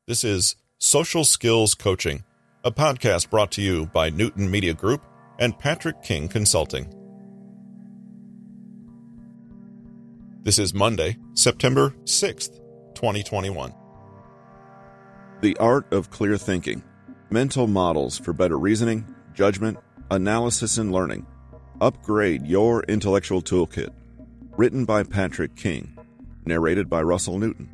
This is Social Skills Coaching, a podcast brought to you by Newton Media Group and Patrick King Consulting. This is Monday, September 6th, 2021. The Art of Clear Thinking. Mental Models for Better Reasoning, Judgment, Analysis, and Learning. Upgrade Your Intellectual Toolkit. Written by Patrick King. Narrated by Russell Newton.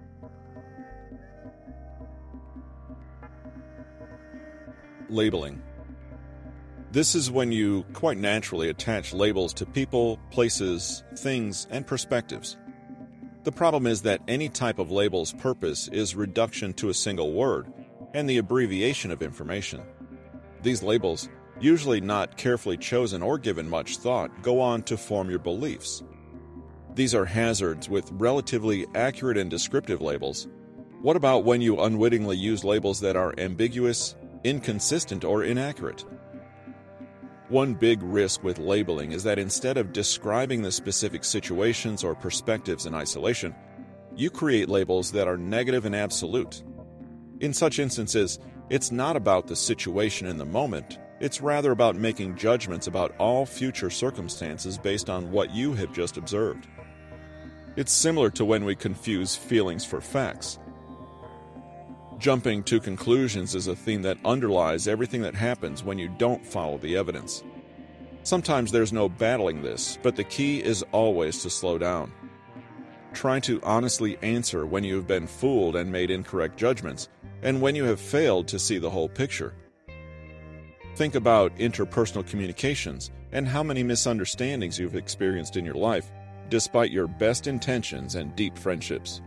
Labeling. This is when you quite naturally attach labels to people, places, things, and perspectives. The problem is that any type of label's purpose is reduction to a single word and the abbreviation of information. These labels, usually not carefully chosen or given much thought, go on to form your beliefs. These are hazards with relatively accurate and descriptive labels. What about when you unwittingly use labels that are ambiguous, inconsistent, or inaccurate? One big risk with labeling is that instead of describing the specific situations or perspectives in isolation, you create labels that are negative and absolute. In such instances, it's not about the situation in the moment, it's rather about making judgments about all future circumstances based on what you have just observed. It's similar to when we confuse feelings for facts. Jumping to conclusions is a theme that underlies everything that happens when you don't follow the evidence. Sometimes there's no battling this, but the key is always to slow down. Try to honestly answer when you have been fooled and made incorrect judgments, and when you have failed to see the whole picture. Think about interpersonal communications and how many misunderstandings you've experienced in your life, despite your best intentions and deep friendships.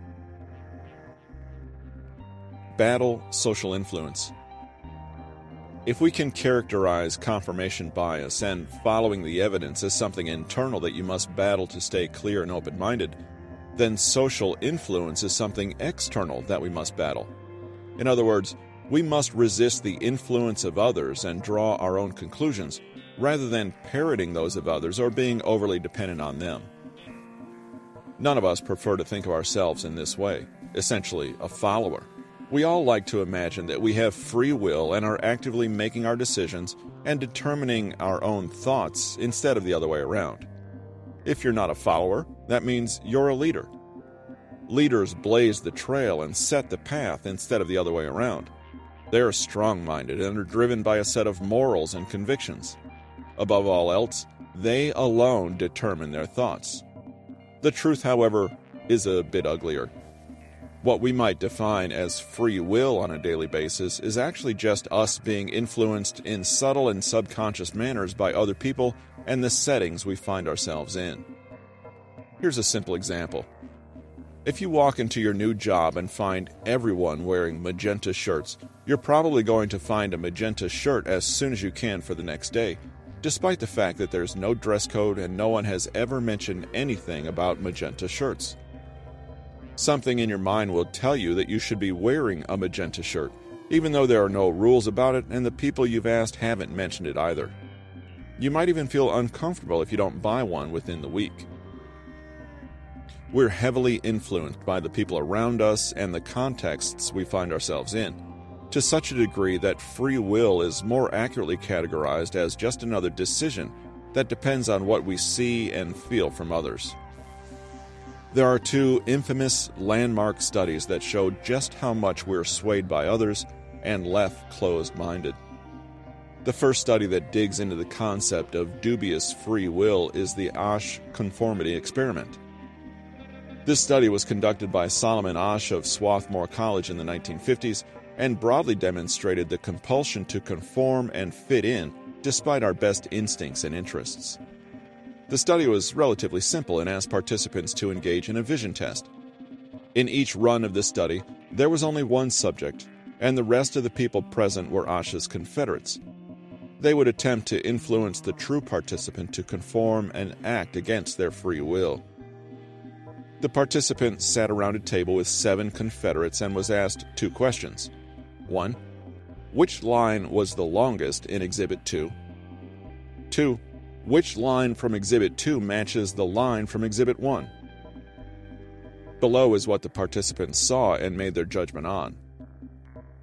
Battle social influence. If we can characterize confirmation bias and following the evidence as something internal that you must battle to stay clear and open-minded, then social influence is something external that we must battle. In other words, we must resist the influence of others and draw our own conclusions, rather than parroting those of others or being overly dependent on them. None of us prefer to think of ourselves in this way, essentially a follower. We all like to imagine that we have free will and are actively making our decisions and determining our own thoughts instead of the other way around. If you're not a follower, that means you're a leader. Leaders blaze the trail and set the path instead of the other way around. They're strong-minded and are driven by a set of morals and convictions. Above all else, they alone determine their thoughts. The truth, however, is a bit uglier. What we might define as free will on a daily basis is actually just us being influenced in subtle and subconscious manners by other people and the settings we find ourselves in. Here's a simple example. If you walk into your new job and find everyone wearing magenta shirts, you're probably going to find a magenta shirt as soon as you can for the next day, despite the fact that there's no dress code and no one has ever mentioned anything about magenta shirts. Something in your mind will tell you that you should be wearing a magenta shirt, even though there are no rules about it and the people you've asked haven't mentioned it either. You might even feel uncomfortable if you don't buy one within the week. We're heavily influenced by the people around us and the contexts we find ourselves in, to such a degree that free will is more accurately categorized as just another decision that depends on what we see and feel from others. There are two infamous landmark studies that show just how much we're swayed by others and left closed-minded. The first study that digs into the concept of dubious free will is the Asch conformity experiment. This study was conducted by Solomon Asch of Swarthmore College in the 1950s and broadly demonstrated the compulsion to conform and fit in despite our best instincts and interests. The study was relatively simple and asked participants to engage in a vision test. In each run of the study, there was only one subject, and the rest of the people present were Asch's confederates. They would attempt to influence the true participant to conform and act against their free will. The participant sat around a table with 7 confederates and was asked 2 questions. 1. Which line was the longest in Exhibit 2? 2. Which line from Exhibit 2 matches the line from Exhibit 1? Below is what the participants saw and made their judgment on.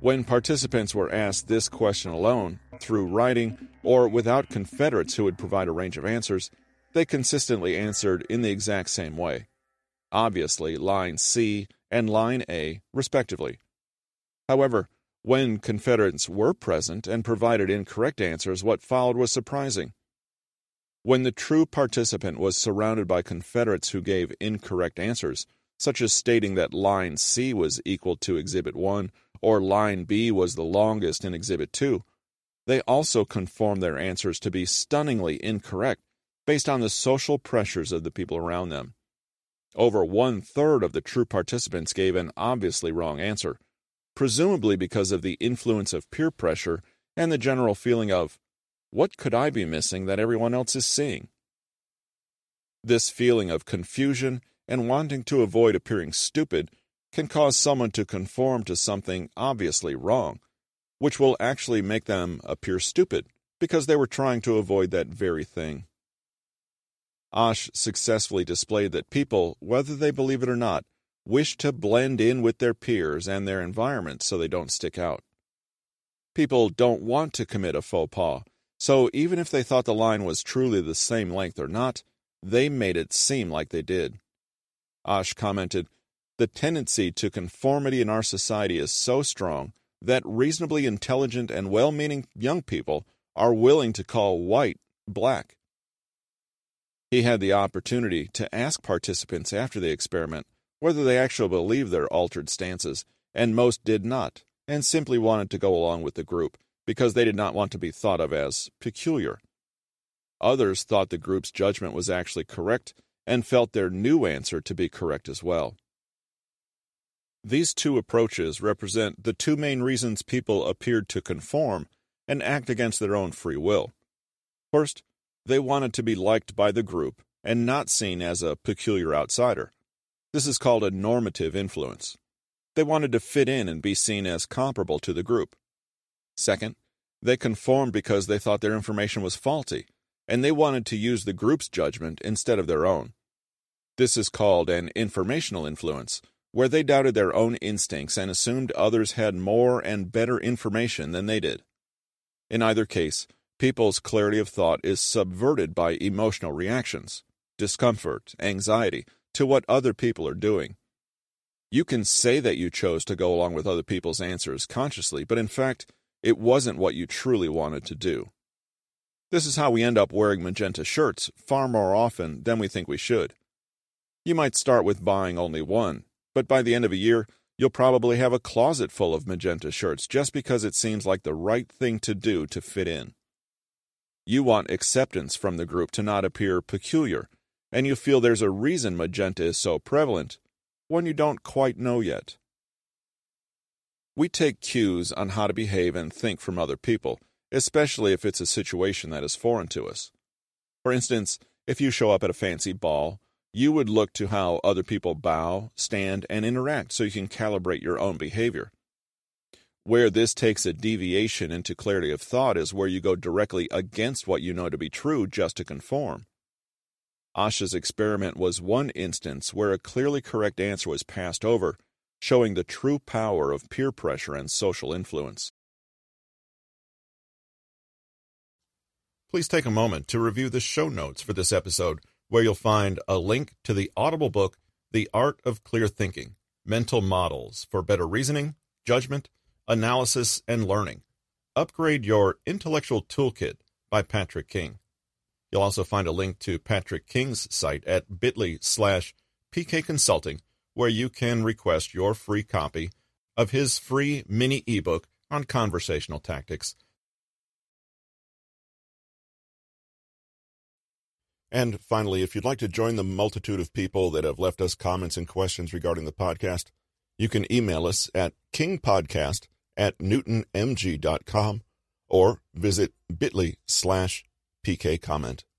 When participants were asked this question alone, through writing, or without Confederates who would provide a range of answers, they consistently answered in the exact same way. Obviously, line C and line A, respectively. However, when Confederates were present and provided incorrect answers, what followed was surprising. When the true participant was surrounded by Confederates who gave incorrect answers, such as stating that line C was equal to Exhibit 1 or line B was the longest in Exhibit 2, they also conformed their answers to be stunningly incorrect based on the social pressures of the people around them. Over 1/3 of the true participants gave an obviously wrong answer, presumably because of the influence of peer pressure and the general feeling of, what could I be missing that everyone else is seeing? This feeling of confusion and wanting to avoid appearing stupid can cause someone to conform to something obviously wrong, which will actually make them appear stupid because they were trying to avoid that very thing. Asch successfully displayed that people, whether they believe it or not, wish to blend in with their peers and their environment so they don't stick out. People don't want to commit a faux pas, so even if they thought the line was truly the same length or not, they made it seem like they did. Asch commented, "The tendency to conformity in our society is so strong that reasonably intelligent and well-meaning young people are willing to call white black." He had the opportunity to ask participants after the experiment whether they actually believed their altered stances, and most did not, and simply wanted to go along with the group because they did not want to be thought of as peculiar. Others thought the group's judgment was actually correct and felt their new answer to be correct as well. These two approaches represent the two main reasons people appeared to conform and act against their own free will. First, they wanted to be liked by the group and not seen as a peculiar outsider. This is called a normative influence. They wanted to fit in and be seen as comparable to the group. Second, they conformed because they thought their information was faulty, and they wanted to use the group's judgment instead of their own. This is called an informational influence, where they doubted their own instincts and assumed others had more and better information than they did. In either case, people's clarity of thought is subverted by emotional reactions, discomfort, anxiety, to what other people are doing. You can say that you chose to go along with other people's answers consciously, but in fact, it wasn't what you truly wanted to do. This is how we end up wearing magenta shirts far more often than we think we should. You might start with buying only one, but by the end of a year, you'll probably have a closet full of magenta shirts just because it seems like the right thing to do to fit in. You want acceptance from the group to not appear peculiar, and you feel there's a reason magenta is so prevalent, one you don't quite know yet. We take cues on how to behave and think from other people, especially if it's a situation that is foreign to us. For instance, if you show up at a fancy ball, you would look to how other people bow, stand, and interact so you can calibrate your own behavior. Where this takes a deviation into clarity of thought is where you go directly against what you know to be true just to conform. Asch's experiment was one instance where a clearly correct answer was passed over, showing the true power of peer pressure and social influence. Please take a moment to review the show notes for this episode, where you'll find a link to the Audible book, The Art of Clear Thinking, Mental Models for Better Reasoning, Judgment, Analysis, and Learning. Upgrade Your Intellectual Toolkit by Patrick King. You'll also find a link to Patrick King's site at bit.ly/PK Consulting, where you can request your free copy of his free mini ebook on conversational tactics. And finally, if you'd like to join the multitude of people that have left us comments and questions regarding the podcast, you can email us at kingpodcast@newtonmg.com or visit bit.ly/PK comment.